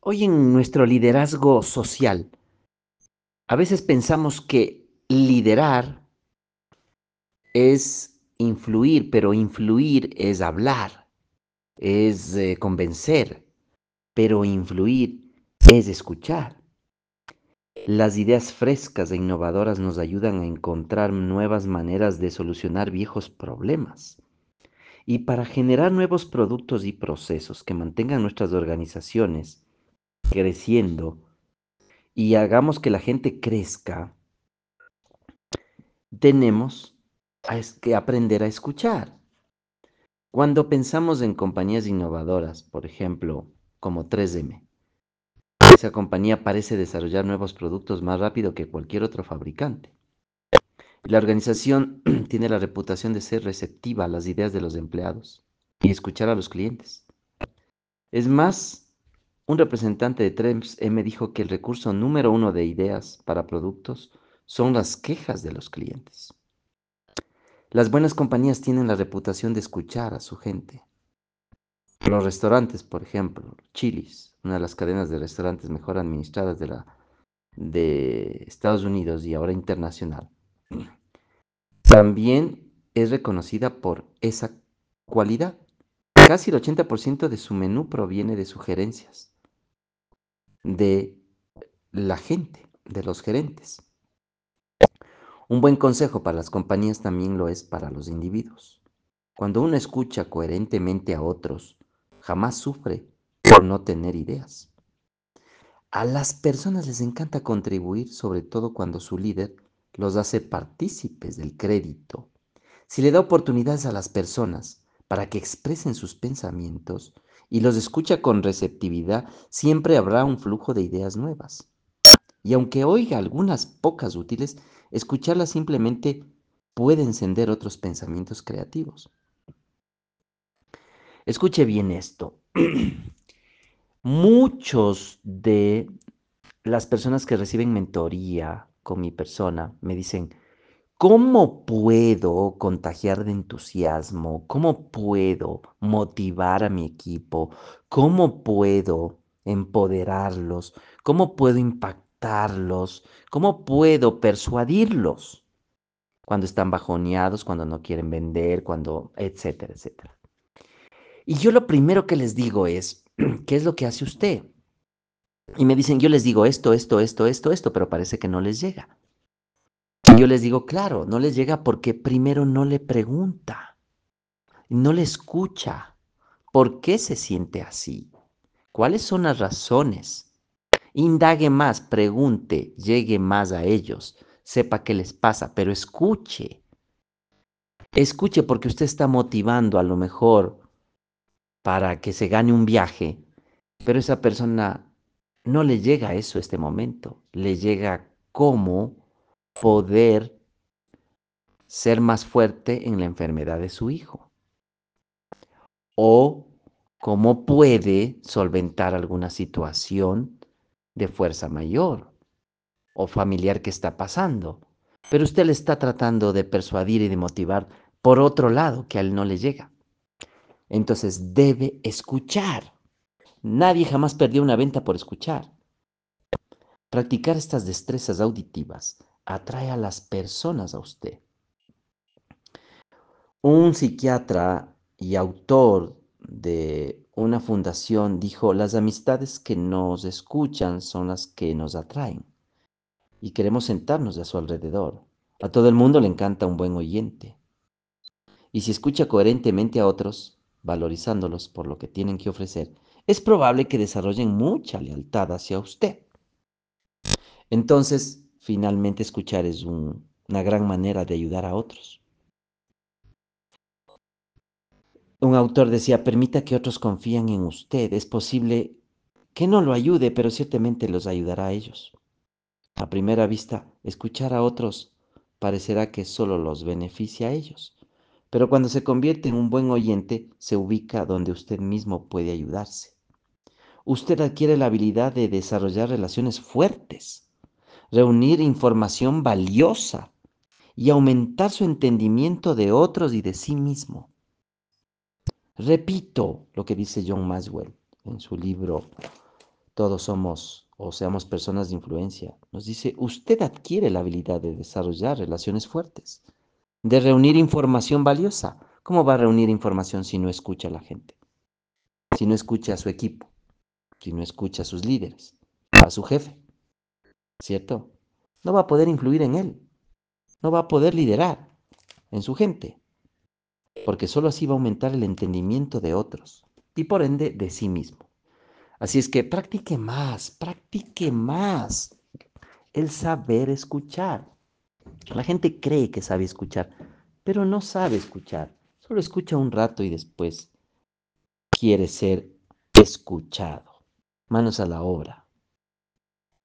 Hoy en nuestro liderazgo social, a veces pensamos que liderar es influir, pero influir es hablar, es convencer, pero influir es escuchar. Las ideas frescas e innovadoras nos ayudan a encontrar nuevas maneras de solucionar viejos problemas. Y para generar nuevos productos y procesos que mantengan nuestras organizaciones creciendo y hagamos que la gente crezca, tenemos que aprender a escuchar. Cuando pensamos en compañías innovadoras, por ejemplo, como 3M, esa compañía parece desarrollar nuevos productos más rápido que cualquier otro fabricante. La organización tiene la reputación de ser receptiva a las ideas de los empleados y escuchar a los clientes. Es más, un representante de 3M dijo que el recurso número uno de ideas para productos son las quejas de los clientes. Las buenas compañías tienen la reputación de escuchar a su gente. Los restaurantes, por ejemplo, Chili's, una de las cadenas de restaurantes mejor administradas de Estados Unidos y ahora internacional, también es reconocida por esa cualidad. Casi el 80% de su menú proviene de sugerencias de la gente, de los gerentes. Un buen consejo para las compañías también lo es para los individuos. Cuando uno escucha coherentemente a otros, jamás sufre por no tener ideas. A las personas les encanta contribuir, sobre todo cuando su líder los hace partícipes del crédito. Si le da oportunidades a las personas para que expresen sus pensamientos y los escucha con receptividad, siempre habrá un flujo de ideas nuevas. Y aunque oiga algunas pocas útiles, escucharlas simplemente puede encender otros pensamientos creativos. Escuche bien esto. Muchos de las personas que reciben mentoría con mi persona me dicen, ¿cómo puedo contagiar de entusiasmo? ¿Cómo puedo motivar a mi equipo? ¿Cómo puedo empoderarlos? ¿Cómo puedo impactarlos? ¿Cómo puedo persuadirlos cuando están bajoneados, cuando no quieren vender, cuando, etcétera, etcétera? Y yo lo primero que les digo es, ¿qué es lo que hace usted? Y me dicen, yo les digo esto, pero parece que no les llega. Y yo les digo, claro, no les llega porque primero no le pregunta, no le escucha. ¿Por qué se siente así? ¿Cuáles son las razones? Indague más, pregunte, llegue más a ellos, sepa qué les pasa, pero escuche. Escuche porque usted está motivando a lo mejor para que se gane un viaje, pero esa persona no le llega a eso este momento, le llega cómo poder ser más fuerte en la enfermedad de su hijo o cómo puede solventar alguna situación de fuerza mayor o familiar que está pasando. Pero usted le está tratando de persuadir y de motivar por otro lado que a él no le llega. Entonces debe escuchar. Nadie jamás perdió una venta por escuchar. Practicar estas destrezas auditivas atrae a las personas a usted. Un psiquiatra y autor de una fundación dijo, las amistades que nos escuchan son las que nos atraen y queremos sentarnos a su alrededor. A todo el mundo le encanta un buen oyente. Y si escucha coherentemente a otros, valorizándolos por lo que tienen que ofrecer, es probable que desarrollen mucha lealtad hacia usted. Entonces, finalmente escuchar es una gran manera de ayudar a otros. Un autor decía, permita que otros confíen en usted. Es posible que no lo ayude, pero ciertamente los ayudará a ellos. A primera vista, escuchar a otros parecerá que solo los beneficia a ellos. Pero cuando se convierte en un buen oyente, se ubica donde usted mismo puede ayudarse. Usted adquiere la habilidad de desarrollar relaciones fuertes, reunir información valiosa y aumentar su entendimiento de otros y de sí mismo. Repito lo que dice John Maxwell en su libro todos somos o seamos personas de influencia. Nos dice, usted adquiere la habilidad de desarrollar relaciones fuertes, de reunir información valiosa. ¿Cómo va a reunir información si no escucha a la gente? Si no escucha a su equipo, si no escucha a sus líderes, a su jefe, ¿cierto? No va a poder influir en él, no va a poder liderar en su gente, porque solo así va a aumentar el entendimiento de otros y por ende de sí mismo. Así es que practique más el saber escuchar. La gente cree que sabe escuchar, pero no sabe escuchar. Solo escucha un rato y después quiere ser escuchado. Manos a la obra.